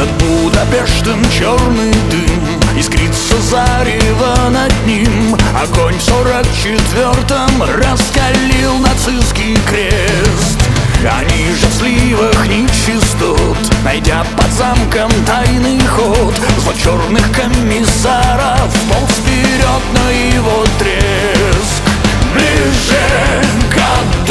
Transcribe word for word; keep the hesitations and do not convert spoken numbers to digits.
Над Будапештом черный дым, искрится зарево над ним. Огонь в сорок четвертом раскалил нацистский крест. Они же в сливах нечистот, найдя под замком тайный ход, взвод черных комиссаров полз вперед на его треск. Ближе к